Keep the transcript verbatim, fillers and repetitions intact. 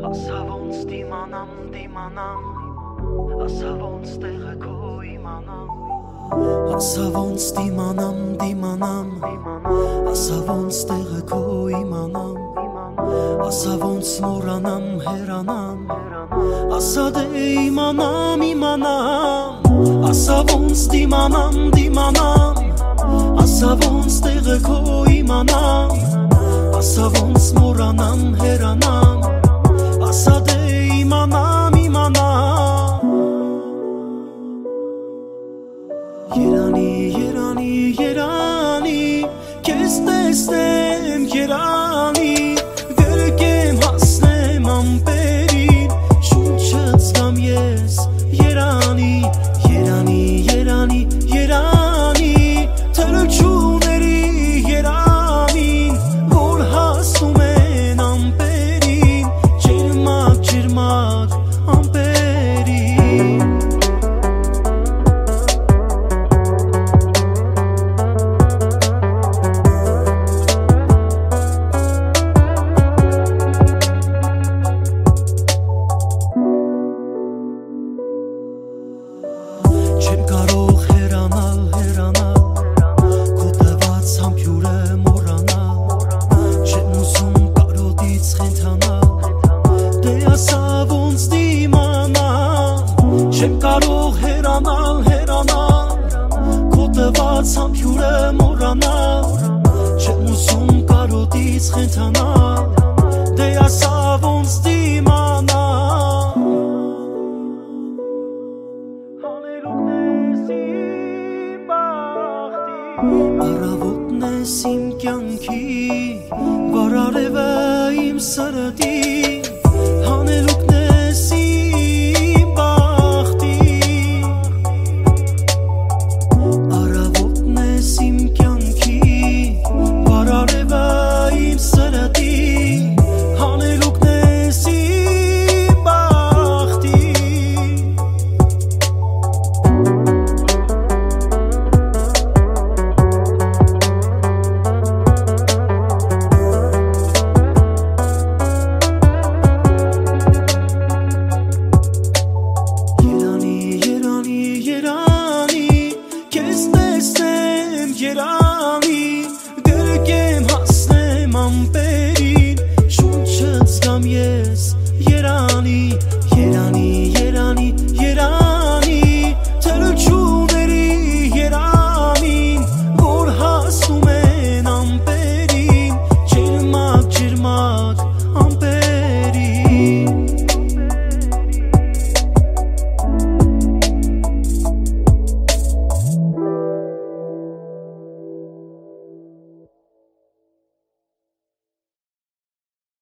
Ասա ոնց դիմանամ, դիմանամ, ասա ոնց տեղը քո իմանամ, ասա ոնց դիմանամ, դիմանամ, ասա ոնց տեղը քո իմանամ, ասա ոնց մոռանամ, հեռանամ, ասա դե իմանամ, իմանամ, ասա ոնց դիմանամ, դիմանամ, ասա ոնց տեղը քո իմանամ, ասա ոնց մոռանամ, հեռանամ, ասա դե իմանամ, իմանամ. Երանի, երանի, երանի, քեզ տեսնեմ, երանի, գրկեմ հասնեմ ամպերին, շունչս գամ ես, երանի, երանի, երանի, երանի, թրչուների երանին, որ հասնում են ամպերին, ջերմակ, ջերմակ ամպերին. Չեմ կարող հեռանալ, հեռանալ, քո տված համբյուրը մոռանալ, չեմ ուզում կարոտից խենթանալ, դե ասա ոնց դիմանամ, չեմ կարող հեռանալ, հեռանալ, քո տված համբյուրը մոռանալ, չեմ ուզում կարոտից խենթանալ, դե ասա ոնց դիմանամ. Առավոտն ես իմ կյանքի, վարարևը իմ սրտի, հանելուկն ես իմ բախտի. Առավոտն ես իմ կյանքի, վարարևը իմ սրտի, հանելուկն ես իմ բախտի. Երանի, գրկեմ հասնեմ ամպերին, շունչս գամ ես,